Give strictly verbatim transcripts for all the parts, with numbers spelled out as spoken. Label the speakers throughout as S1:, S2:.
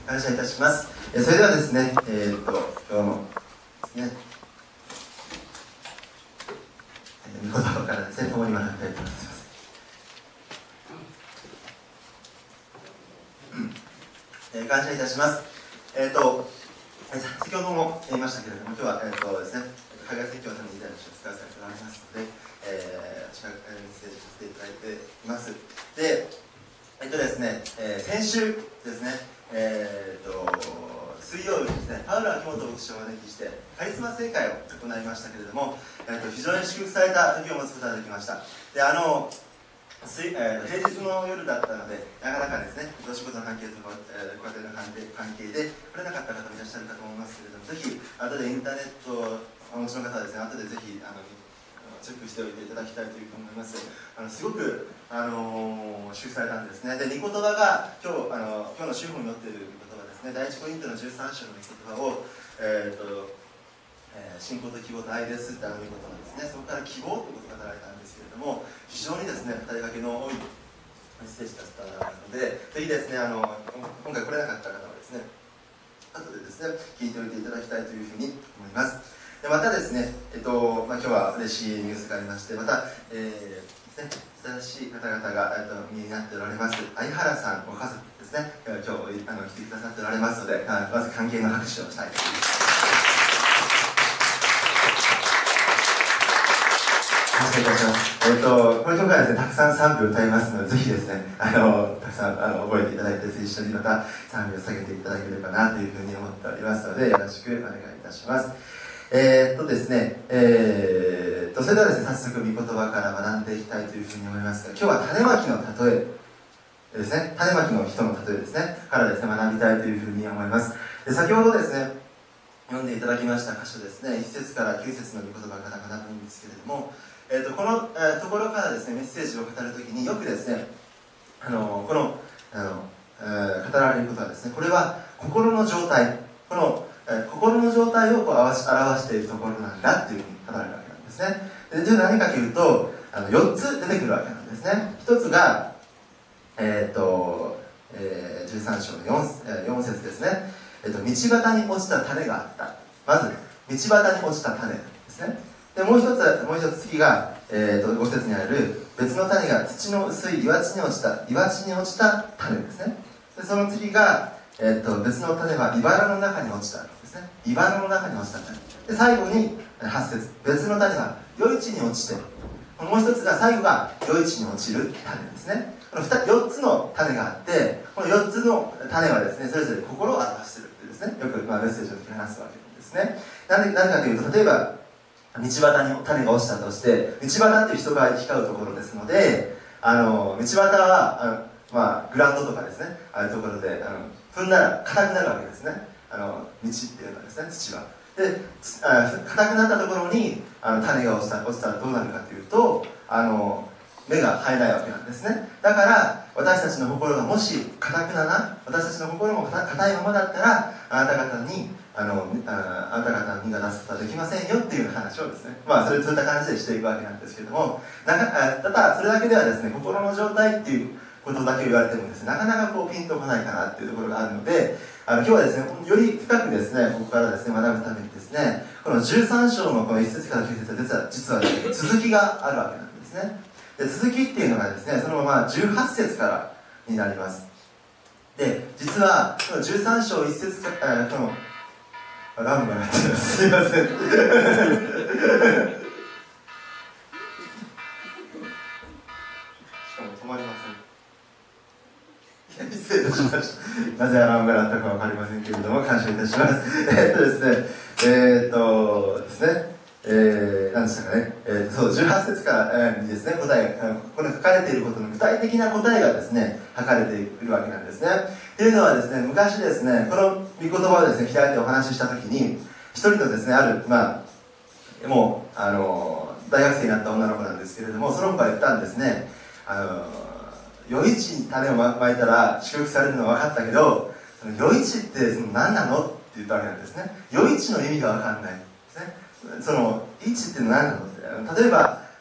S1: 感謝いたします。えそれではですね、えー、っと今日のですね、御言葉からですね、共に学びたいと思います。えー、感謝いたします。えー、っと先ほども言いましたけれども、今日は、えー、っとですね、海外説教のために以前の書を使わせていただきますので、えー、私がメッセージさせていただいています。で、えっとですね、えー、先週ですね、えー、っと水曜日ですね、パウロ秋元牧師をお招きしてカリスマ聖会を行いましたけれども、えー、っと非常に祝福された時を持つことができました。で、あの水えー、平日の夜だったので、なかなかですね、お仕事の関係とか、えー、ご家庭の関係関係で来れなかった方もいらっしゃるかと思いますけれども、ぜひ後でインターネットお持ちの方はですね、後でぜひあのチェックしておいていただきたいというふうに思います。あのすごく、あのー、祝福されたんですね。で、御言葉が今日、あの今日の週報に載っている御言葉ですね、第一コリントのじゅうさん章の御言葉を、えーとえー、信仰と希望と愛ですってあの御言葉ですね、そこから希望ということが語られたんですけれども、非常にですね、語りかけの多いメッセージだったので、ぜひですね、あの今回来れなかった方はですね、後でですね、聞いておいていただきたいというふうに思います。でまたですね、えっとまあ、今日は嬉しいニュースがありまして、また、えーね、新しい方々が、えっと、身になっておられます相原さんご家族ですね、今日あの来てくださっておられますので、まず歓迎の拍手をしたいと思います。感謝いたします。えっと、この曲はですね、たくさん賛美を歌いますので、ぜひですね、あの、たくさんあの覚えていただいて、一緒にまた賛美を下げていただければなというふうに思っておりますので、よろしくお願いいたします。えー、っとですね、えー、っと、それではですね、早速、御言葉から学んでいきたいというふうに思いますが、今日は種まきの例えですね、種まきの人の例えですね、からですね、学びたいというふうに思います。で、先ほどですね、読んでいただきました箇所ですね、いち節からきゅう節の御言葉から学ぶんですけれども、えー、とこの、えー、ところからですね、メッセージを語るときによくですね、あのこのあの、えー、語られることはですね、これは心の状態、この、えー、心の状態をこう表し、表しているところなんだっていうふうに語られるわけなんですね。で、というのは何かというと、あのよっつ出てくるわけなんですね。ひとつが、えーとえー、じゅうさん章の 4, 4節ですね、えーと、道端に落ちた種があった。まず道端に落ちた種ですね。でもう一つ、もう一つ次が、えー、とご節にある別の種が土の薄い岩地に落ちた岩地に落ちた種ですね。でその次が、えー、と別の種は茨の中に落ちたですね。茨の中に落ちた種で、最後にはち節、別の種は余市に落ちて、もう一つが最後が余市に落ちる種ですね。このよっつの種があって、このよっつの種はですね、それぞれ心を表しているってですね、よく、まあ、メッセージを話すわけなんですね。なぜかというと、例えば道端に種が落ちたとして、道端っていう人が行き交うところですので、あの道端はあの、まあ、グラウンドとかですね、ああいうところであの踏んだら硬くなるわけですね。あの道っていうのはですね、土は。で、硬くなったところにあの種が落ちた、落ちたらどうなるかというと、あの芽が生えないわけなんですね。だから私たちの心がもし硬くなな、私たちの心も硬いままだったら、あなた方にあの あ, あなた方の実が出すことはできませんよっていう話をですね、まあそれそういった感じでしていくわけなんですけれども、なかただそれだけではですね、心の状態っていうことだけ言われてもですね、なかなかこうピンとこないかなっていうところがあるので、あの今日はですね、より深くですね、ここからですね、学ぶためにですね、このじゅうさん章のこのいち節からきゅう節は実は、実はですね、続きがあるわけなんですね。で、続きっていうのがですね、そのままじゅうはち節からになります。で、実はこのじゅうさん章いち節から、このラムが鳴ってます。すいません。しかも止まりません。失礼いたしました。なぜアラームが鳴ったかわかりませんけれども、感謝いたします。えっとですね、えー、っとですね、えー、何でしたかね、えー、そう、じゅうはち節からにですね、答え、ここに書かれていることの具体的な答えがですね、書かれているわけなんですね。というのはですね、昔ですね、この御言葉をですね、開いてお話ししたときに、一人のですね、ある、まあ、もう、あの、大学生になった女の子なんですけれども、その子が言ったんですね、あの、余市に種をまいたら祝福されるのは分かったけど、その余市ってその何なのって言ったわけなんですね。余市の意味が分かんないですね。その、市って何なのって。例えば、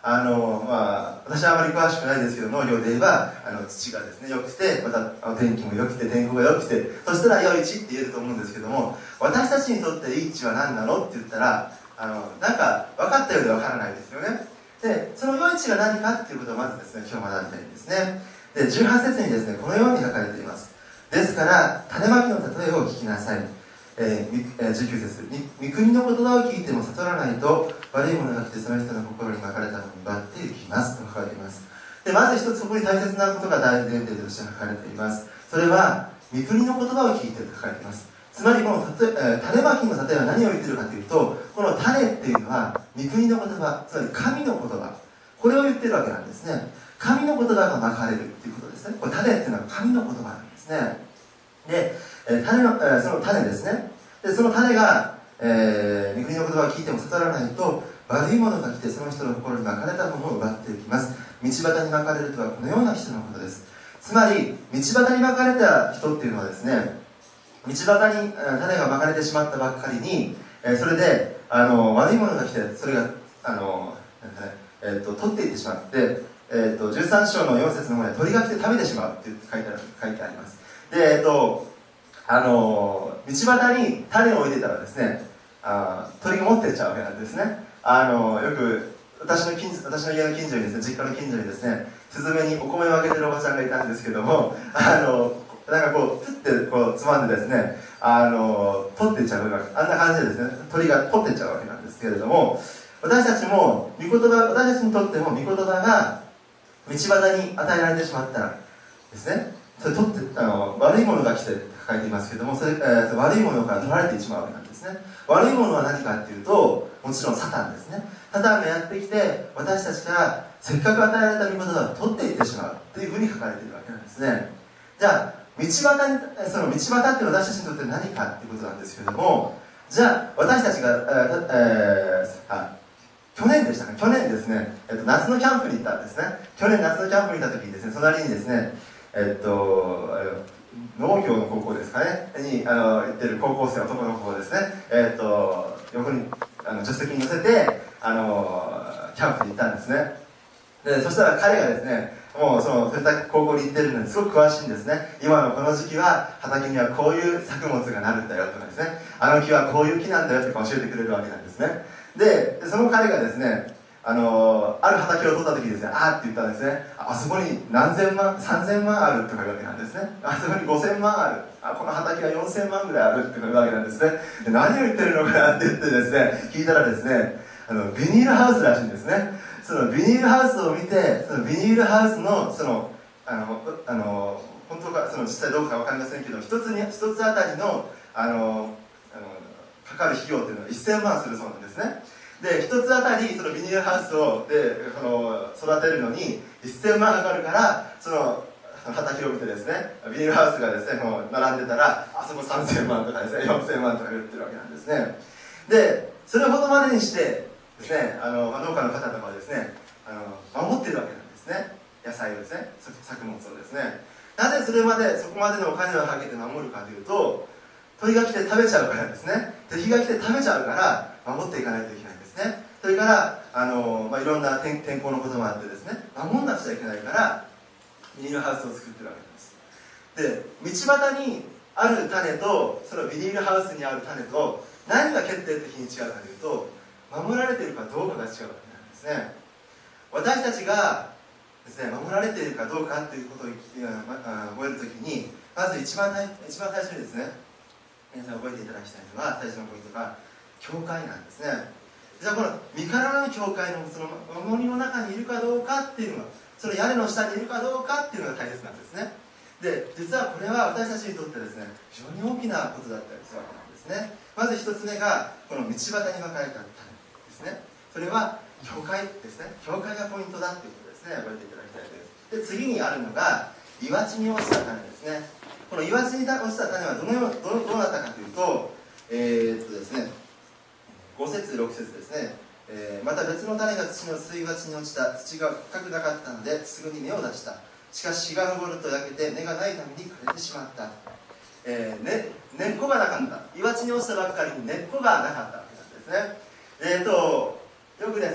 S1: あの、まあ、私はあまり詳しくないですけど、農業で言えば、あの、土がですね、良くて、また、天気も良くて、天候が良くて、そしたら良い地って言えると思うんですけども、私たちにとっていい地は何なのって言ったら、あの、なんか、分かったようで分からないですよね。で、その良い地が何かっていうことをまずですね、今日学びたいんですね。で、じゅうはち節にですね、このように書かれています。ですから、種まきの例えを聞きなさい。えーえー、じゅうきゅう節、御国の言葉を聞いても悟らないと、悪いものが来てその人の心にまかれたのを奪っていきますと書かれています。で、まず一つそこに大切なことが大前提として書かれています。それは、御国の言葉を聞いてと書かれています。つまりこのたと、えー、種まきの例えは何を言っているかというと、この種っていうのは、御国の言葉、つまり神の言葉、これを言っているわけなんですね。神の言葉がまかれるっていうことですね。これ種っていうのは神の言葉なんですね。で、えー、種の、えー、その種ですね。で、その種が、えー、御国の言葉を聞いても悟らないと、悪いものが来てその人の心にまかれたものを奪っていきます。道端にまかれるとはこのような人のことです。つまり、道端にまかれた人っていうのはですね、道端に種がまかれてしまったばっかりに、えー、それであの悪いものが来て、それがあの、えー、と取っていってしまって、えー、とじゅうさん章のよん節の方で鳥が来て食べてしまうって書いてある、書いてあります。で、えっ、ー、とあの道端に種を置いてたらですね、あ鳥が持ってっちゃうわけなんですね。あのよく私の近私の家の近所にですね、実家の近所にですね、スズメにお米をあげてるおばちゃんがいたんですけども、あのなんかこうプッてこうつまんでですね、あの取っていっちゃうわけ、あんな感じでですね、鳥が取っていっちゃうわけなんですけれども、私たちも御言葉、私たちにとっても御言葉が道端に与えられてしまったらですね、それ取ってあの悪いものが来て書いていますけども、それ、えー、悪いものから取られてしまうわけなんですね。悪いものは何かっていうと、もちろんサタンですね。サタンがやってきて、私たちからせっかく与えられた御言葉を取っていってしまうというふうに書かれているわけなんですね。じゃあ道端に、その道端っていうのは私たちにとって何かっていうことなんですけれども、じゃあ私たちが、えー、あ去年でしたか、去年ですね、えっと、夏のキャンプに行ったんですね。去年夏のキャンプに行った時にですね、隣にですね、えっと農業の高校ですかねにあの行ってる高校生、男の子をですね、えっと横にあの助手席に乗せてあのキャンプに行ったんですね。でそしたら彼がですね、もうそのそういった高校に行ってるのにすごく詳しいんですね。今のこの時期は畑にはこういう作物がなるんだよとかですね、あの木はこういう木なんだよとか教えてくれるわけなんですね。でその彼がですね、あのある畑を取った時にですね、あーって言ったんですね。あそこに何千万、さんぜんまんあるとかいうわけなんですね。あそこにごせんまんある、あこの畑はよんせんまんぐらいあるっていうわけなんですね。で何を言ってるのかなって言ってですね、聞いたらですね、あのビニールハウスらしいんですね。そのビニールハウスを見て、そのビニールハウスのそのあのあの本当かその実際どうかわかりませんけど、一つに一つあたりのあのあのかかる費用というのはせんまんするそうなんですね。で一つあたりそのビニールハウスをでこの育てるのにせんまんかかるから、その畑を見てですね、ビニールハウスがですねもう並んでたら、あそこさんぜんまんとかですね、よんせんまんとか言ってるわけなんですね。でそれほどまでにしてですね、あの農家の方とかはですね、あの守ってるわけなんですね。野菜をですね、作物をですね。なぜそれまでそこまでのお金をかけて守るかというと、鳥が来て食べちゃうからですね。敵が来て食べちゃうから守っていかないといけないんですね。それからあの、まあ、いろんな 天, 天候のこともあってですね、守んなくちゃいけないからビニールハウスを作ってるわけです。で道端にある種とそのビニールハウスにある種と何が決定的に違うかというと、守られているかどうかが違うわけなんですね。私たちがですね、守られているかどうかということを覚えるときに、まず一番一番最初にですね、皆さん覚えていただきたいのは、最初のポイントが教会なんですね。じゃあこの身体の教会のその守りの中にいるかどうかっていうのは、その屋根の下にいるかどうかっていうのが大切なんですね。で実はこれは私たちにとってですね、非常に大きなことだったりするわけなんですね。まず一つ目がこの道端にまかれた種ですね。それは教会ですね。教会がポイントだっていうことですね。覚えていただきたいです。で次にあるのが岩地に落ちた種ですね。この岩地に落ちた種はどのようどうどうなったかというと、えー、っとですねご節ろく節ですね。えー、また別の種が土の水鉢に落ちた。土が深くなかったのですぐに芽を出した。しかし日が昇ると焼けて根がないために枯れてしまった。えーね、根っこがなかった。岩地に落ちたばっかりに根っこがなかったわけなんですね。えー、とよくですね、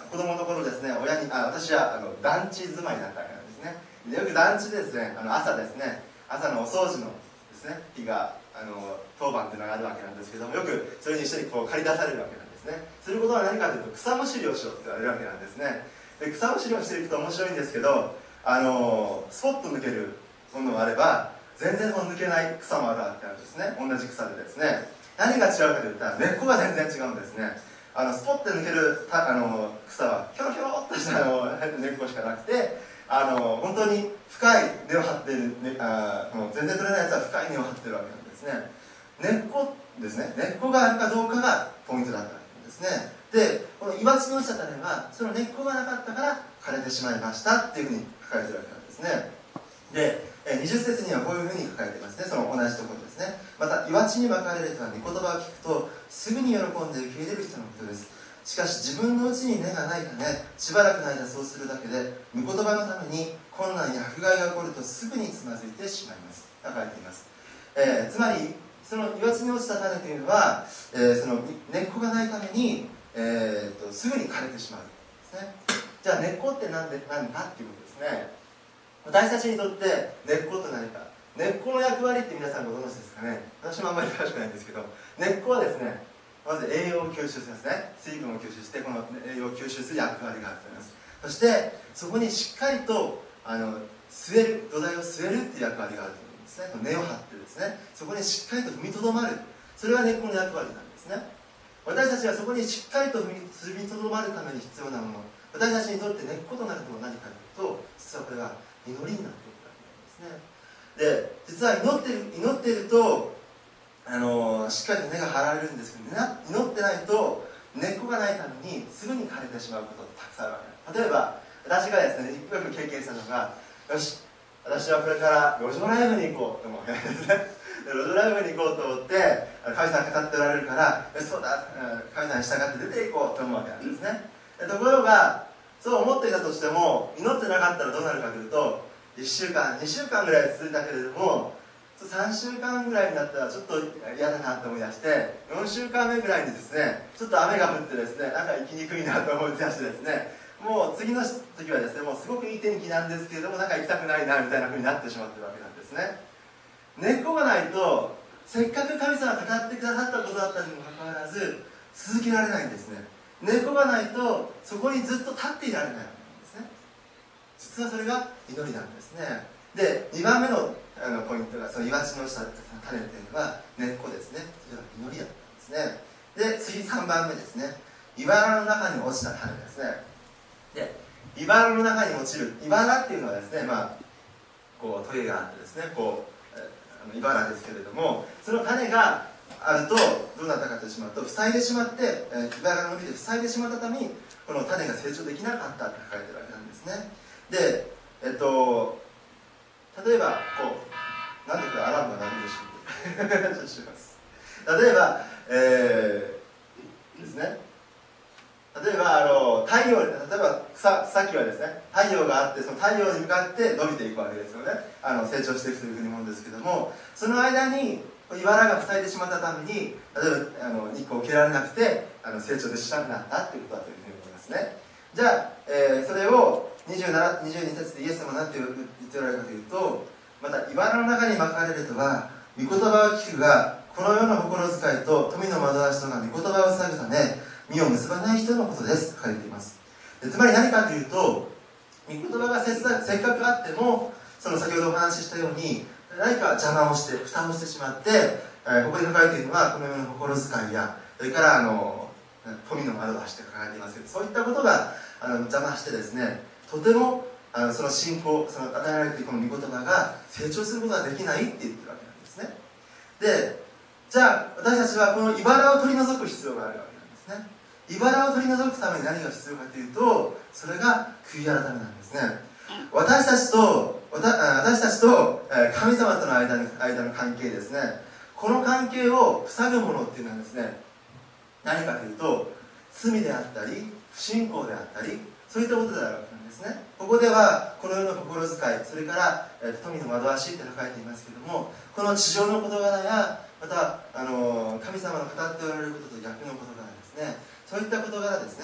S1: 子供の頃ですね、親に、あ、私はあの団地住まいだったわけなんですね。でよく団地でですね、あの朝ですね、朝のお掃除のですね、日があの当番っていうのがあるわけなんですけども、よくそれに一緒にこう借り出されるわけなんですね。することは何かというと、草むしりをしようって言われるわけなんですね。で草むしりをしていくと面白いんですけど、あのスポッと抜けるものもあれば、全然抜けない草もあるわけなんですね。同じ草でですね、何が違うかといったら根っこが全然違うんですね。あのスポッて抜けるたあの草はひょろひょろっとしたあの根っこしかなくて、あの本当に深い根を張っている、ね、あもう全然取れないやつは深い根を張っているわけなんですね。根っこですね、根っこがあるかどうかがポイントだったわけですね。でこの岩地に落ちた種はその根っこがなかったから枯れてしまいましたっていうふうに書かれているわけなんですね。でにじゅっ節にはこういうふうに書かれていますね。その同じところですね。また岩地にまかれるとは御言葉を聞くとすぐに喜んで受け入れる人のことです。しかし自分のうちに根がないため、しばらくの間そうするだけで御言葉のために困難や迫害が起こるとすぐにつまずいてしまいます。書かれています。えー、つまりその岩地に落ちた種というのは、えー、その根っこがないために、えー、とすぐに枯れてしまうんですね。じゃあ根っこって何で何かっていうことですね。私たちにとって根っこって何か、根っこの役割って皆さんご存知ですかね。私もあんまり詳しくないんですけど、根っこはですね、まず栄養を吸収しますね。水分を吸収してこの栄養を吸収する役割があると思います。そしてそこにしっかりとあの据える、土台を据えるっていう役割があると思うんですね。根を張ってですね、そこにしっかりと踏みとどまる、それが根っこの役割なんですね。私たちはそこにしっかりと踏みとどまるために必要なもの、私たちにとって根っことなるのは何かというと、実はこれは祈りになっているわけなんですね。で実は祈っている祈っているとあのしっかりと根が張られるんですけど、祈ってないと根っこがないためにすぐに枯れてしまうことがたくさんあるわけです。例えば私がですね、よく経験したのが、よし私はこれから路上ライブに行こうと思うわけですね。で路上ライブに行こうと思って、神様かかっておられるから、よしそうだ、神様に従って出て行こうと思うわけなんですね。でところがそう思っていたとしても、祈ってなかったらどうなるかというと、いっしゅうかんにしゅうかんぐらい続いたけれども、さんしゅうかんぐらいになったらちょっと嫌だなと思い出して、よんしゅうかんめぐらいにですね、ちょっと雨が降ってですね、なんか行きにくいなと思い出してですね、もう次の時はですね、もうすごくいい天気なんですけれども、なんか行きたくないなみたいな風になってしまってるわけなんですね。根っこがないと、せっかく神様が語ってくださったことだったにもかかわらず続けられないんですね。根っこがないとそこにずっと立っていられないわけなんですね。実はそれが祈りなんですね。でにばんめのあのポイントが、その岩地の下種っていうのは根っこですね。それは祈りだったんですね。で次さんばんめですね、茨の中に落ちた種ですね。で茨の中に落ちる、茨っていうのはですね、まあこうトゲがあってですね、こう茨ですけれども、その種があるとどうなったかとしまうと、塞いでしまって、えー、茨が伸びて塞いでしまったためにこの種が成長できなかったって書かれてるわけなんですね。で、えっと例えばこうなんでこれアラームが鳴るんでしょうか例えば、えー、ですね、例えばあの太陽、例えば 草, 草木はですね、太陽があって、その太陽に向かって伸びていくわけですよね。あの成長していくというふうに思うんですけども、その間に茨が塞いでしまったために、例えばあの日光を受けられなくてあの成長でしなくなったということだというふうに思いますね。じゃあ、えー、それをにじゅうに節でイエス様は何て言っておられるかというと、また茨の中にまかれるとは、御言葉を聞くがこの世の心遣いと富の惑わしとが御言葉を塞ぐため実を結ばない人のことですと書いています。でつまり何かというと、御言葉がせっかくあっても、その先ほどお話ししたように何か邪魔をして蓋をしてしまって、えー、ここに書かれているのはこの世の心遣いや、それからあの富の惑わしと書かれていますけど、そういったことがあの邪魔してですね、とてもあのその信仰、その与えられているこの御言葉が成長することができないって言ってるわけなんですね。でじゃあ私たちはこの茨を取り除く必要があるわけなんですね。茨を取り除くために何が必要かというと、それが悔い改めなんですね。私たちと私たちと神様との間の間の関係ですね、この関係を塞ぐものっていうのはですね、何かというと罪であったり不信仰であったり、そういったことであるわけなんですね。ここではこの世の心遣い、それから富の惑わしって書かれていますけれども、この地上の事柄や、またあの神様の語っておられることと逆の事柄ですね、そういった事柄ですね、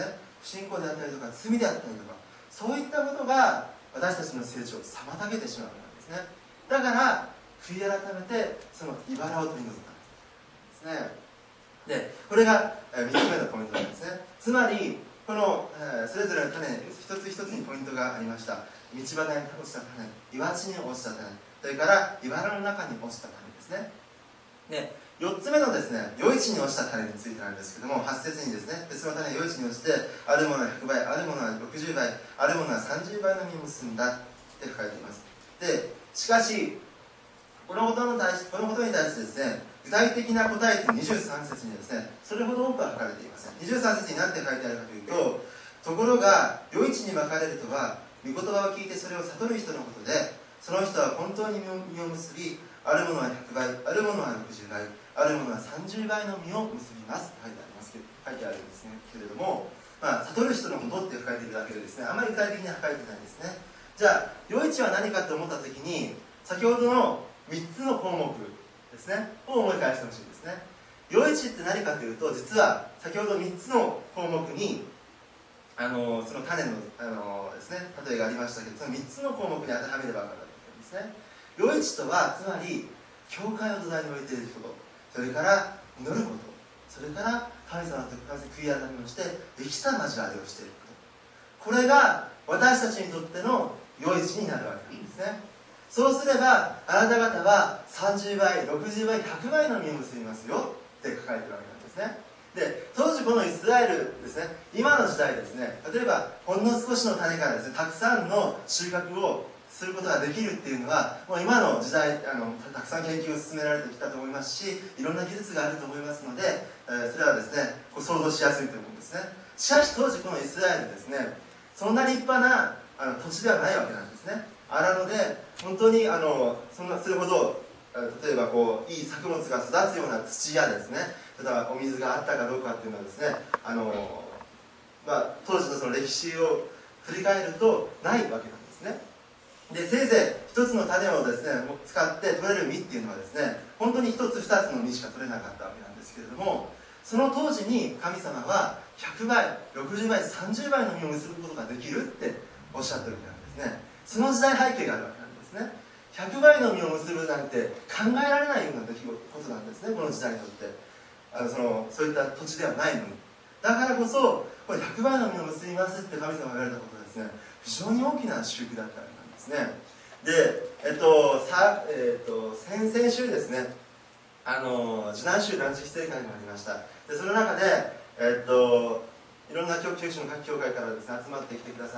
S1: 信仰であったりとか罪であったりとか、そういったことが私たちの成長を妨げてしまうからですね。だから悔い改めてその茨を取り除くんですね。でこれがみっつめのポイントなんですね。つまりこの、えー、それぞれの種一つ一つにポイントがありました。道端に落ちた種、岩地に落ちた種、それから茨の中に落ちた種ですね。でよっつめのですね、余市に落ちた種についてなんですけども、はち節にですね、別の種余市に落ちて、あるものはひゃくばい、あるものはろくじゅうばい、あるものはさんじゅうばいの実を結んだって書かれています。でしかしこのことに対しこのことに対してですね、具体的な答えってにじゅうさん節にですね、それほど多くは書かれていません。にじゅうさん節に何て書いてあるかというと、ところが余市にまかれるとは、御言葉を聞いてそれを悟る人のことで、その人は本当に実を結び、あるものはひゃくばい、あるものはろくじゅうばい、あるものはさんじゅうばいの実を結びますと書いてありますけど、書いてあるんですねけれども、まあ、悟る人のことって書いているだけでですね、あまり具体的には書いてないんですね。じゃあ余市は何かと思ったときに、先ほどのみっつの項目ですねを思い返してほしいんですね。余市って何かというと、実は先ほどみっつの項目にあのその種の、あのですね、例えがありましたけど、そのみっつの項目に当てはめれば分かるわけですね。余市とはつまり教会を土台に置いていること、それから祈ること、それから神様と悔い改めをして生きた交わりをしていること、これが私たちにとっての余市になるわけなんですね。そうすればあなた方はさんじゅうばい、ろくじゅうばい、ひゃくばいの実を結びますよって書かれているわけなんですね。で当時このイスラエルですね、今の時代ですね、例えばほんの少しの種からですね、たくさんの収穫をすることができるっていうのは、もう今の時代あの た, たくさん研究を進められてきたと思いますし、いろんな技術があると思いますので、えー、それはですねこう想像しやすいと思うんですね。しかし当時このイスラエルですね、そんな立派なあの土地ではないわけなんですね。荒野で本当にあのそんなそれほど例えばこういい作物が育つような土やですね、例えばお水があったかどうかっていうのはですね、あの、まあ、当時のその歴史を振り返るとないわけなんですね。でせいぜい一つの種をですね使って取れる実っていうのはですね、本当に一つ二つの実しか取れなかったわけなんですけれども、その当時に神様はひゃくばい、ろくじゅうばい、さんじゅうばいの実を結ぶことができるっておっしゃってるわけなんですね。その時代背景があるわけなんですね。ひゃくばいの実を結ぶなんて考えられないような出来事なんですね、この時代にとって。あのそのそういった土地ではないのに、だからこそこれひゃくばいの実を結びますって神様が言われたことはですね、非常に大きな祝福だったわけなんですね。で、えっとさえっと、先々週ですね、あの受難週断食聖会がありました。でその中で、えっと、いろんな九州の各教会からですね集まってきてくださって、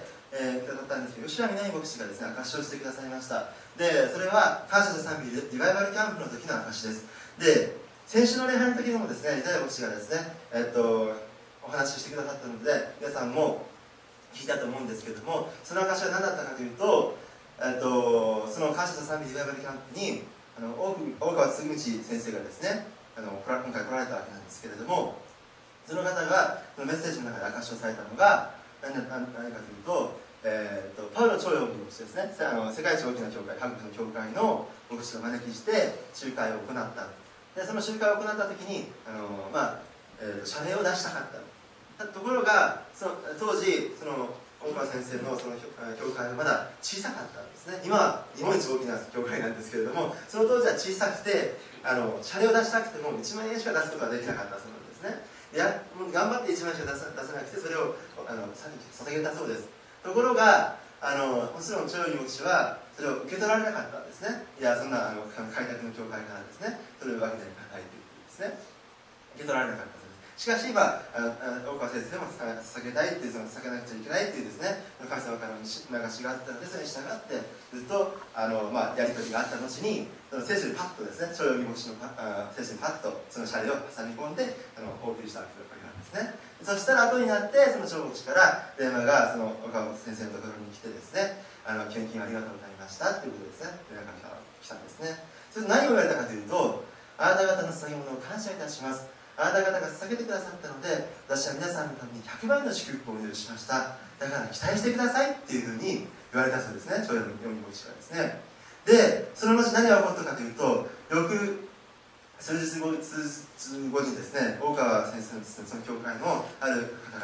S1: えー、くださったんですけど、吉田みなみ牧師がですね証しをしてくださいました。でそれは感謝と賛美リバイバルキャンプの時の証です。で先週の礼拝の時でもですね、イザヤ牧師がですね、えっと、お話ししてくださったので皆さんも聞いたと思うんですけども、その証は何だったかというと、えっと、その感謝と賛美リバイバルキャンプにあの大川嗣道先生がですね、あの今回来られたわけなんですけれども、その方がそのメッセージの中で証しをされたのが何, 何, 何かというと、えー、とパウロ超四牧師ですね、あの世界一大きな教会、韓国の教会の牧師を招きして集会を行った。でその集会を行った時にあの、まあえー、謝礼を出したかったところが、その当時その大川先生のその教会はまだ小さかったんですね。今は日本一大きな教会なんですけれども、その当時は小さくて、あの謝礼を出したくてもいちまんえんしか出すことができなかったそうなんですね。や頑張っていちまんえんしか出さ出さなくて、それをあの捧げたそうです。ところがあのもちろん超四牧師はそれを受け取られなかったんですね。いやそんなあの開拓の教会からですね、そういうわけにはいかないということですね。受け取られなかった。しかし今、大川先生も捧げたいっていう、その捧げなくちゃいけないっていうですね、神様からの促しがあったので、それに従ってずっとあの、まあ、やり取りがあった後に、その聖書にパッとですね、超四牧師の聖書にパッとその謝礼を挟み込んであのお送りしたわけなんですね。そしたら後になって、その超牧師から電話がその大川先生のところに来てですね、あの献金ありがとうございましたっていうことですね、電話が来たんですね。それで何を言われたかというと、あなた方の捧げ物を感謝いたします。あなた方が捧げてくださったので、私は皆さんのためにひゃくばいの祝福をお祈りしました。だから期待してくださいっていうふうに言われたそうですね、超四牧師がですね。で、その後何が起こったかというと、翌数日後数日後にですね、大川先生のですね、その教会のある方がですね、来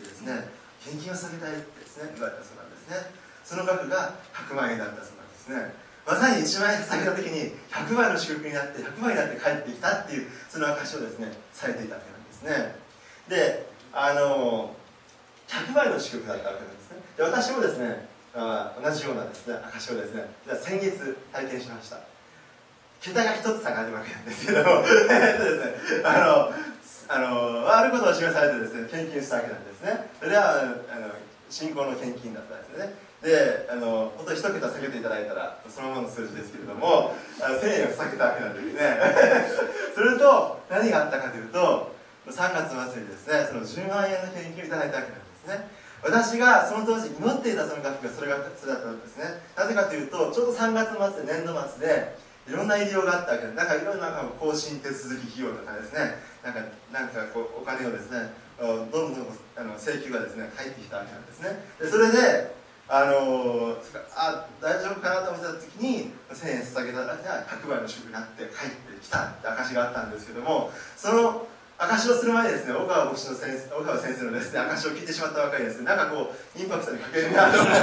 S1: ってですね、献金を下げたいってですね、言われたそうなんですね。その額がひゃくまんえんだったそうなんですね。まさにいちまんえん下げた時にひゃくばいの祝福になってひゃくばいになって帰ってきたっていう、その証をですねされていたわけなんですね。で、あのひゃくばいの祝福だったわけなんですね。で、私もですね、あ同じようなですね証をですね、先月体験しました。桁が一つ下がるわけなんですけどもえっとですね、あのあのあることを示されてですね献金したわけなんですね。それはあの信仰の献金だったんですよね。で、あの本当に一桁下げていただいたらそのままの数字ですけれども、あのせんえんを下げたわけなんですねそれと何があったかというと、さんがつ末にですね、そのじゅうまんえんの献金をいただいたわけなんですね。私がその当時祈っていたその額がそれがそれだったんですね。なぜかというと、ちょうどさんがつ末で年度末でいろんな入りようがあったわけで、なんかいろんな更新手続き費用とかですね、なんかなんかこうお金をですね、どんどんあの請求がですね入ってきたわけなんですね。でそれであのあ大丈夫かなと思ってた時にせんえん捧げたらひゃくばいの祝福になって帰ってきたって証があったんですけども、その証をする前にですね、小川牧師の先生、小川先生のですね証を聞いてしまったばかりですね、なんかこうインパクトに欠けるなと思って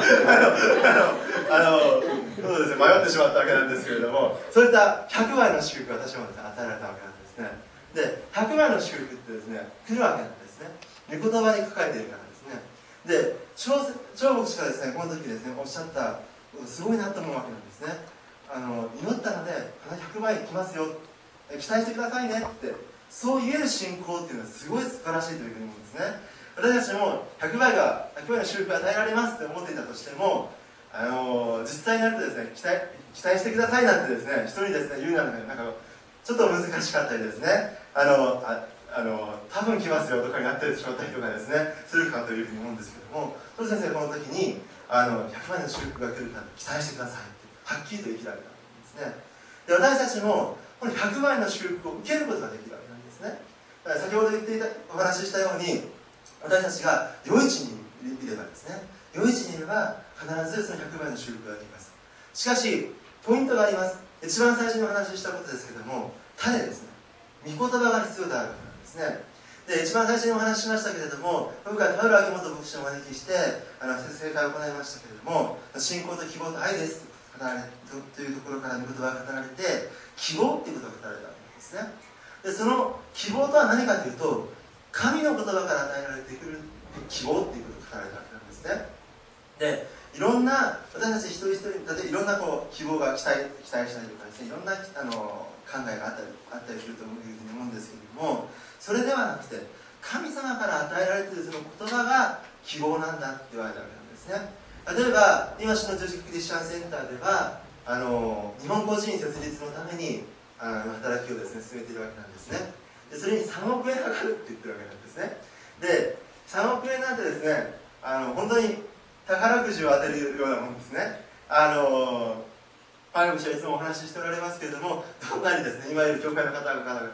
S1: あのあのそうですね、迷ってしまったわけなんですけれども、そういったひゃくばいの祝福が私もですね与えられたわけなんですね。で、ひゃくばいの祝福ってですね来るわけなんですね。御言葉に書かれているからですね。で、長牧師がですねこの時ですねおっしゃったすごいなと思うわけなんですね。あの祈ったのでひゃくばい来ますよ、期待してくださいねって、そう言える信仰っていうのはすごい素晴らしいというふうに思うんですね。私たちもひゃくばいがひゃくばいの祝福が与えられますって思っていたとしても、あの実際になるとですね期待期待してくださいなんてですね人にですね言うなんてなんかちょっと難しかったりですね、あのああの多分来ますよとかになってしまったりとかですねするかというふうに思うんですけども、トシ先生この時にあのひゃくばいの祝福が来るから期待してくださいってはっきりと言い切られたんですね。で、私たちもこのひゃくばいの祝福を受けることができるわけなんですね。だから先ほど言っていたお話ししたように、私たちが良い地にいればですね、良い地にいれば必ずそのひゃくばいの祝福ができます。しかしポイントがあります。一番最初にお話ししたことですけども、種ですね、御言葉が必要であるわけなんですね。で、一番最初にお話ししましたけれども、今回田浦明元牧師をお招きしてあの正解を行いましたけれども、信仰と希望と愛ですと語られというところから御言葉が語られて、希望っていうことが語られたわけですね。で、その希望とは何かというと、神の言葉から与えられてくる希望っていうことが語られたわけなんですね。で、いろんな私たち一人一人に例えばいろんなこう希望が期待期待したりとかですね、いろんなあの考えがあったりあったりするというふうに思うんですけれども、それではなくて神様から与えられているその言葉が希望なんだって言われたわけなんですね。例えば今市の女子クリスチャンセンターではあの日本個人設立のためにあの働きをですね進めているわけなんですね。でそれにさんおくえんかかるって言ってるわけなんですね。でさんおくえんなんてですね、あの本当に宝くじを当てるようなもんですね。あのパン牧師はいつもお話ししておられますけれども、どんなにですね今いる教会の方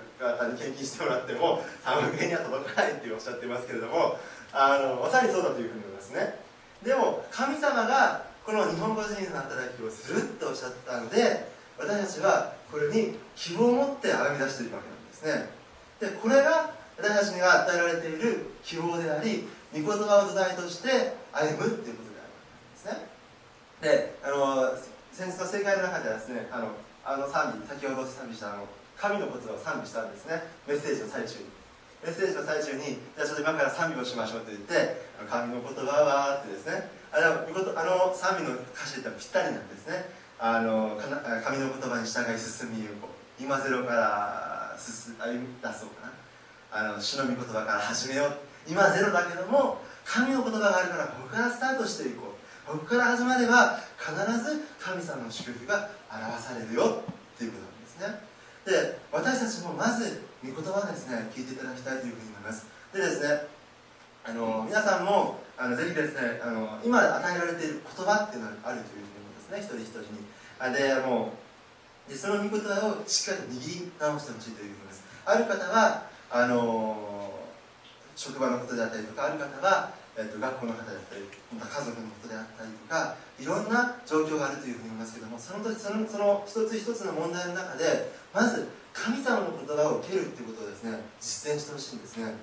S1: 々に献金してもらってもさんおくえんには届かないっておっしゃっていますけれども、あのまさにそうだというふうに思いますね。でも神様がこの日本語人の働きをするとおっしゃったので、私たちはこれに希望を持って歩み出しているわけなんですね。でこれが私たちにが与えられている希望であり、御言葉を土台として歩むっていうことであるわけなんですね。で、あの先日の正解の中ではですね、あのあの賛美、先ほど賛美したあの神の言葉を賛美したんですね。メッセージの最中にメッセージの最中に、じゃあちょっと今から賛美をしましょうと言って、神の言葉はってですね、あのあの賛美の歌詞ってぴったりなんですね。あの神の言葉に従い進みゆこう、今ゼロから進歩み出そうかな、あの主の御言葉から始めよう、今ゼロだけども神の言葉があるからここからスタートしていこう、ここから始まれば必ず神様の祝福が表されるよっていうことなんですね。で、私たちもまず御言葉ですね聞いていただきたいというふうに思います。でですね、あの皆さんもあのぜひですね、あの今与えられている言葉っていうのがあるというふうに思うんですね、一人一人に。あでもうでその御言葉をしっかり握り直してほしいというふうに思います。ある方はあの職場のことであったりとか、ある方は、えー、と学校の方であったり、家族のことであったりとか、いろんな状況があるというふうに思いますけども、その時そのその一つ一つの問題の中でまず神様の言葉を受けるということをですね実践してほしいんですね。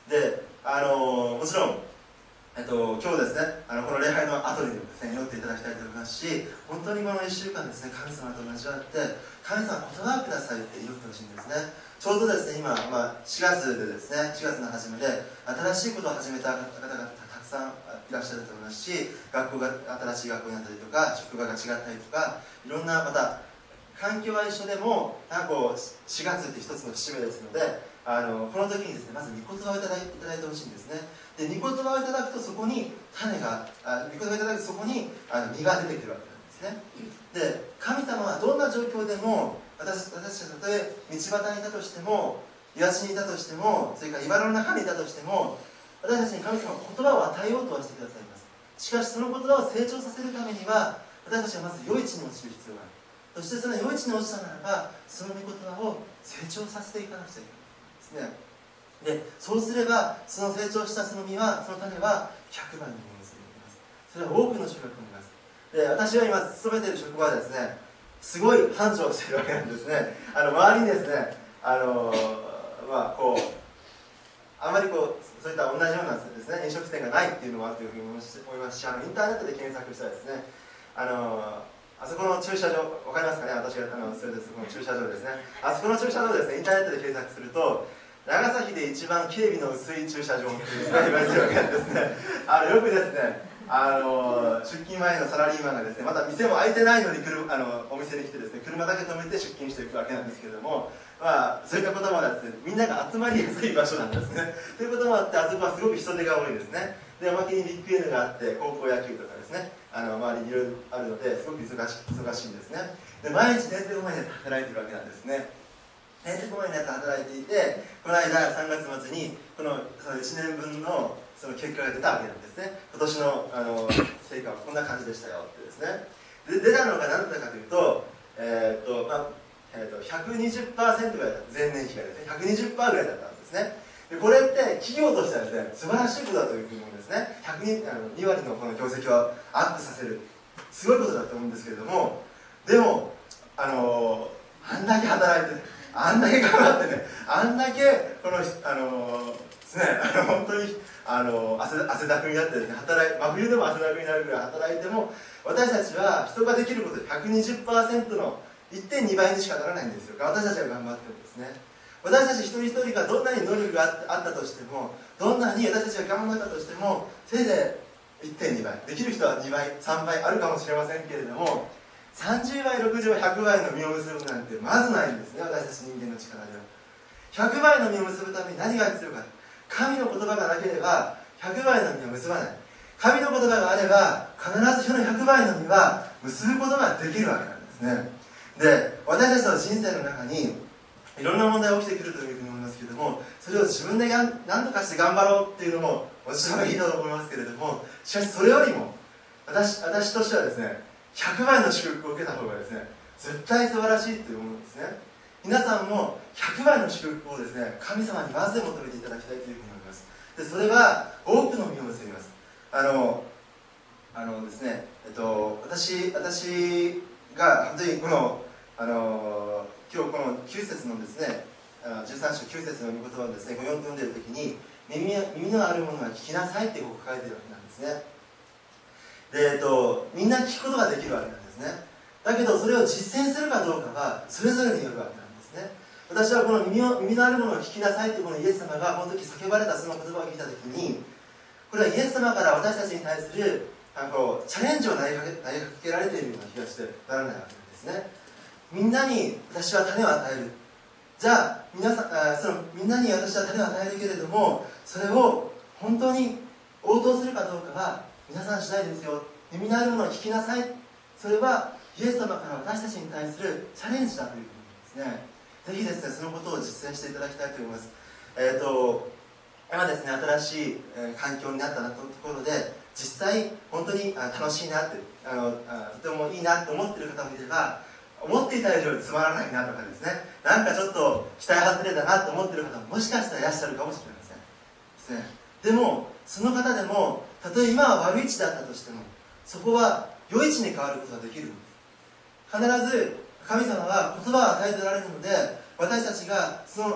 S1: で、あのもちろん、えっと、今日ですね、あのこの礼拝の後にですね、祈っていただきたいと思いますし、本当にこのいっしゅうかんですね、神様と交わって、神様言葉をくださいって祈ってほしいんですね。ちょうどですね、今、まあ、しがつでですね、しがつの初めで、新しいことを始めた方々たくさんいらっしゃると思いますし、学校が新しい学校になったりとか、職場が違ったりとか、いろんな、また、環境は一緒でも、なんかこう、しがつって一つの節目ですので、あのこの時にですね、まず御言葉をいただいていただいてほしいんですね。で、御言葉をいただくとそこに種が、あ御言葉をいただくとそこにあの実が出てくるわけなんですね。で、神様はどんな状況でも、私私たちがたとえ道端にいたとしても、岩地にいたとしても、それから茨の中にいたとしても、私たちに神様は言葉を与えようとはしてくださいます。しかしその言葉を成長させるためには、私たちはまず余市に落ちる必要がある。そしてその余市に落ちたならば、その御言葉を成長させていかなくちゃいけない。で、そうすればその成長したその実は、その種はひゃくばいの実を結びます。それは多くの収穫を生みます。で、私は今勤めている職場はですね、すごい繁盛しているわけなんですね。あの周りにですね、あのまあこうあまりこうそういった同じようなですね飲食店がないっていうのもあるというふうに思いますし、あのインターネットで検索したらですね、あのあそこの駐車場、わかりますかね、私があのそれです、この駐車場ですね、あそこの駐車場ですね、インターネットで検索すると、長崎で一番警備の薄い駐車場っていうですね、言われてるわけなんですね。あのよくですね、あの出勤前のサラリーマンがですね、まだ店も開いてないのに来るあのお店に来てですね、車だけ止めて出勤していくわけなんですけれども、まあ、そういったこともあって、みんなが集まりやすい場所なんですね。ということもあって、あそこはすごく人手が多いですね。で、おまけにビッグエヌがあって、高校野球とかですね、あの周りにいろいろあるので、すごく忙し忙しいんですね。で、毎日てんてこまいに働いてるわけなんですね。てんてこまいに働いていて、この間さんがつ末にこのそのいちねんぶんのその結果が出たわけなんですね。今年のあの成果はこんな感じでしたよってですね。で、出たのが何だったかというと、えー、っと、まあえー、っと ひゃくにじゅっパーセント ぐらいだった、前年比がですね、ひゃくにじゅっパーセント ぐらいだったんですね。で、これって企業としてはですね、素晴らしいことだというふうに思うんですね。ひゃくにあのにわりのこの業績をアップさせる、すごいことだと思うんですけれども、でも、あのあんだけ働いて、あんだけ頑張ってね、あんだけこの、あのですね、あの本当にあの 汗, 汗だくになってですね、働い真冬でも汗だくになるぐらい働いても、私たちは人ができることで ひゃくにじゅっパーセント の いってんに 倍にしかならないんですよ。私たちが頑張ってるんですね。私たち一人一人がどんなに能力があったとしても、どんなに私たちが頑張ったとしても、せいぜい いってんに 倍、できる人はにばい、さんばいあるかもしれませんけれども、さんじゅうばい、ろくじゅうばい、ひゃくばいの実を結ぶなんてまずないんですね、私たち人間の力では。ひゃくばいの実を結ぶために何が必要か、神の言葉がなければひゃくばいの実は結ばない。神の言葉があれば必ずそのひゃくばいの実は結ぶことができるわけなんですね。で、私たちの人生の中にいろんな問題が起きてくるというふうに思いますけれども、それを自分で何とかして頑張ろうっていうのももちろんいいと思いますけれども、しかしそれよりも 私, 私としてはですね、ひゃくばいの祝福を受けた方がですね、絶対素晴らしいと思うんですね。皆さんもひゃくばいの祝福をですね、神様にまず求めていただきたいというふうに思います。で、それは多くの実を結びます。あのあのですね、えっと、私私が本当にこのあの今日このきゅう節のですね、じゅうさん章きゅう節の御言葉をですね、読んでいるときに、耳耳のあるものは聞きなさいってこう書かれているわけなんですね。で、えっと、みんな聞くことができるわけなんですね。だけどそれを実践するかどうかはそれぞれによるわけなんですね。私はこの 耳, を耳のあるものを聞きなさいってこのイエス様がこの時叫ばれたその言葉を聞いたときに、これはイエス様から私たちに対するあのチャレンジを投げかけ、投げかけられているような気がしてならないわけなんですね。みんなに私は種を与える。じゃあ皆さんあそのみんなに私は種を与えるけれども、それを本当に応答するかどうかは皆さん次第ですよ。耳のあるものを聞きなさい。それはイエス様から私たちに対するチャレンジだというふうにですね、ぜひですね、そのことを実践していただきたいと思います。えっと今ですね、新しい環境になったところで実際本当に楽しいなって、あのとてもいいなと思っている方もいれば、思っていた以上につまらないなとかですね、なんかちょっと期待外れだなと思っている方ももしかしたらいらっしゃるかもしれませんですね。でもその方でも、たとえ今は悪い位置だったとしても、そこは良い位置に変わることができるんです。必ず神様は言葉を与えておられるので、私たちがその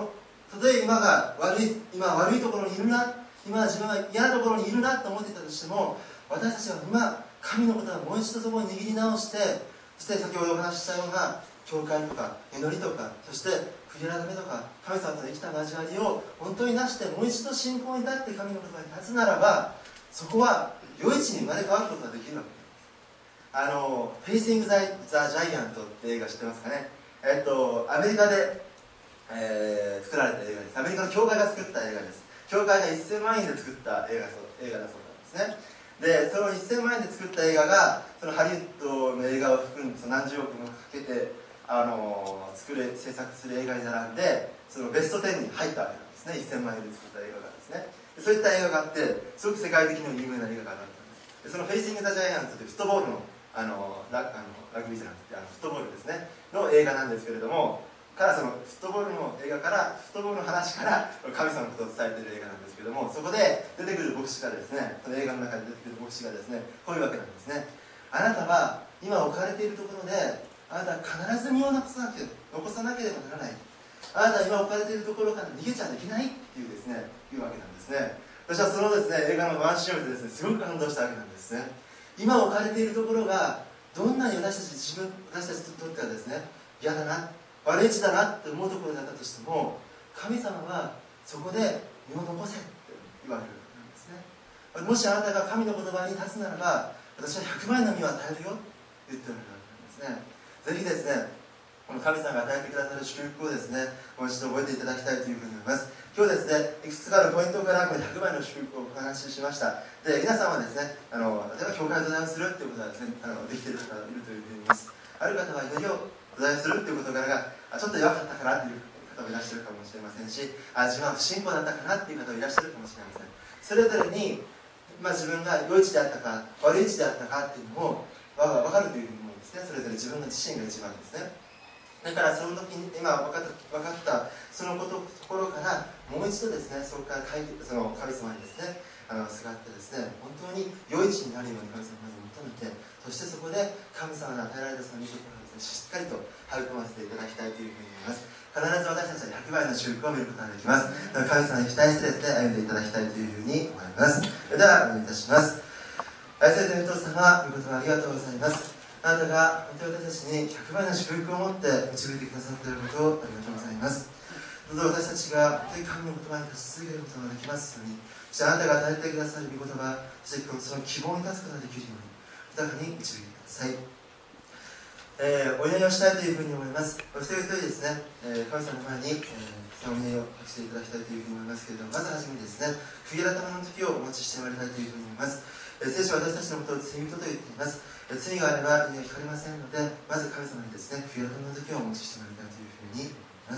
S1: たとえ今が悪い、今悪いところにいるな、今自分は嫌なところにいるなと思っていたとしても、私たちは今神のことはもう一度そこを握り直して、そして先ほどお話ししたような教会とか祈りとか、そして悔い改めとか神様との生きた交わりを本当になして、もう一度信仰に立って神の言葉に立つならば、そこは良い地に生まれ変わることができるわけです。あの「フェイシング・ザ・ジャイアント」って映画知ってますかね。えっとアメリカで、えー、作られた映画です。アメリカの教会が作った映画です。教会がせんまんえんで作った映画、映画だそうなんですね。でそのせんまんえんで作った映画が、そのハリウッドの映画を含んでその何十億もかけてあの作れ制作する映画に並んで、そのベストじゅうに入ったわけなんですね。せんまんえんで作った映画がですね。でそういった映画があって、すごく世界的にも有名な映画があったんです。でその「フェイシング・ザ・ジャイアント」というフットボールのあの ラ, あのラグビーじゃなくてあのフットボールですねの映画なんですけれども、からそのフットボールの映画からフットボールの話から神様のことを伝えている映画なんですけども、そこで出てくる牧師がですね、その映画の中で出てくる牧師がですね、こういうわけなんですね。あなたは今置かれているところで、あなたは必ず身を残さなけ残さなければならない、あなたは今置かれているところから逃げちゃいけないっていうですね、いうわけなんですね。私はそのですね映画のワンシーンを見てですね、すごく感動したわけなんですね。今置かれているところがどんなに私たち自分私たちにとってはですね、嫌だな、悪い地だなって思うところだったとしても、神様はそこで身を残せって言われるんですね。もしあなたが神の言葉に立つならば、私はひゃくまんえんの実を与えるよって言っておられるわけなんですね。ぜひですね、この神様が与えてくださる祝福をですね、もう一度覚えていただきたいというふうに思います。今日ですね、いくつかのポイントからこのひゃくまんえんの祝福をお話ししました。で、皆さんはですね、あの例えば教会を土台をするということはですね、あのできている方がいるというふうに思います。ある方は祈りを土台をするという事柄がちょっと弱かったかなという方もいらっしゃるかもしれませんし、あ自分は不信仰だったかなという方もいらっしゃるかもしれません。それぞれに、まあ、自分が良い地であったか悪い地であったかっていうのも分かるというふうに思うんですね。それぞれ自分の自身が一番ですね。だからその時に今分かった、分かったそのことところからもう一度ですね、そこからその神様にですね、あのすがってですね、本当に良い地になるように神様にまず求めて、そしてそこで神様が与えられたその御言葉をですね、しっかりと育ませていただきたいというふうに思います。必ず私たちはひゃくばいの祝福を見ることができます。神様に期待してですね、歩んでいただきたいというふうに思います。それではお願いいたします。愛されているお父様、御言葉ありがとうございます。あなたが本当に私たちにひゃくばいの祝福を持って導いてくださっていることをありがとうございます。どうぞ私たちが本当に神の言葉に立ち続けることができますように、そしてあなたが与えてくださる御言葉、そしてその希望に立つことができるように豊かに導いてください。えー、お祈りをしたいというふうに思います。お一人一人ですね、えー、神様の前に、えー、そのお祈りをしていただきたいというふうに思いますけれども、まずはじめにですね、悔い改めの時をお待ちしてまいりたいというふうに思います。えー、聖書は私たちのことを罪人と言っています。えー、罪があれば引かれませんので、まず神様にですね、悔い改めの時をお待ちしてまいりたいというふうに思います。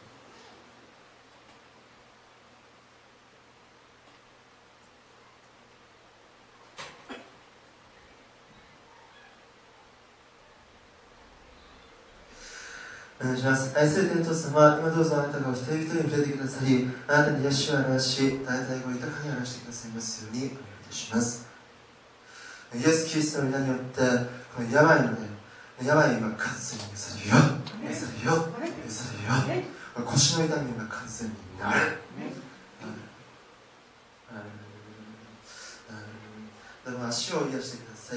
S1: お願いします。愛する天父様、今どうぞあなたがお一人一人に触れてくださり、あなたに癒しを表し、大体を豊かに表してくださいますようにお願いいたします。イエス・キリストの皆によって、この病のね、病が完全に癒されるよ、癒されるよ、癒されるよ。腰の痛みが完全になる。だから足を癒してください。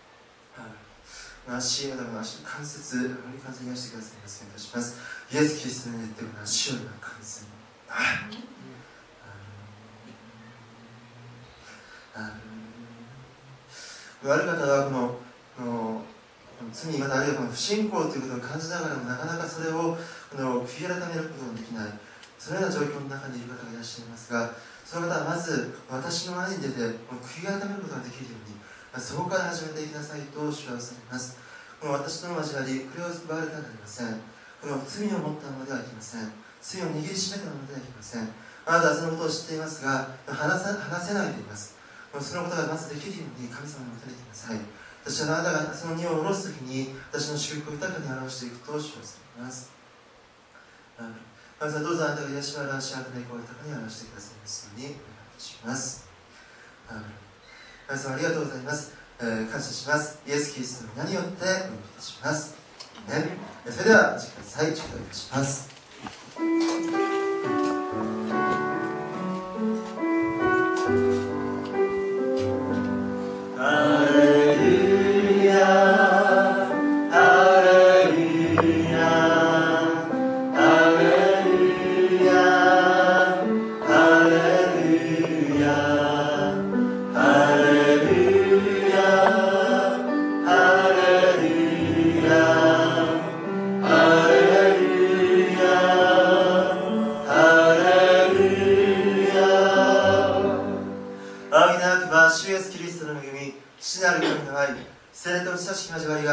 S1: 足、または足の関節、より完全に癒してくださいますようにいたします。イエス・キリストによってこの足を今完全にある方はこの、この罪、またあるいはこの不信仰ということを感じながらもなかなかそれをこの悔い改めることができない、そのような状況の中にいる方がいらっしゃいますが、その方はまず私の前に出てこの悔い改めることができるように、そこから始めていきなさいと主はおっしゃいます。この私との交わり、これを奪われたらなりません。この罪を持ったままではいけません。罪を握りしめたままではいけません。あなたはそのことを知っていますが、話せ、話せないと言います。そのことがまずできるように神様に求めてください。そしてあなたがその荷を下ろすときに、私の祝福を豊かに表していくと主はされます。神様どうぞあなたが癒しを表し、あなたの栄光を豊かに表してくださいますようにお願いいたします。神様ありがとうございます。えー、感謝します。イエス・キリストの皆によってお祈りいたします。ね、それではお時間ください。頂戴いたします。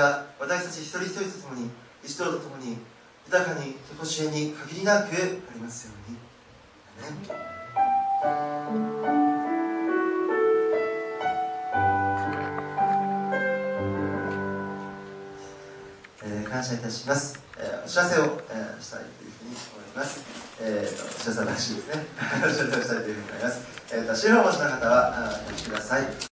S1: が私たち一人一人とともに、一同とともに豊かに常しえに限りなくありますように。アメン。えー、感謝いたします。えー、お知らせを、えー、したいというふうに思います。えーと、お知らせはらしいですね。お知らせをしたいというふうに思います。えーと、資料をお持ちの方は、お持ちください。